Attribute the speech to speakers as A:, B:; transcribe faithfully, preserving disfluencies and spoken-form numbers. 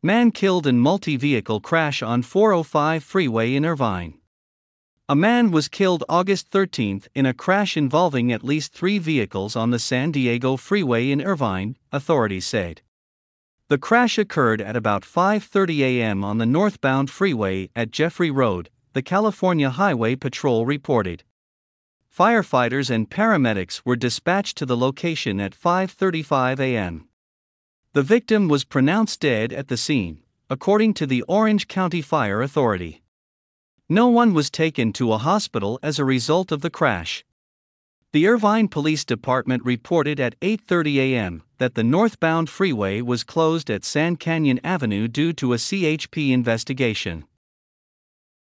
A: Man killed in multi-vehicle crash on four oh five freeway in Irvine. A man was killed August thirteenth in a crash involving at least three vehicles on the San Diego freeway in Irvine, authorities said. The crash occurred at about five thirty a m on the northbound freeway at Jeffrey Road, the California Highway Patrol reported. Firefighters and paramedics were dispatched to the location at five thirty-five a m The victim was pronounced dead at the scene, according to the Orange County Fire Authority. No one was taken to a hospital as a result of the crash. The Irvine Police Department reported at eight thirty a m that the northbound freeway was closed at Sand Canyon Avenue due to a C H P investigation.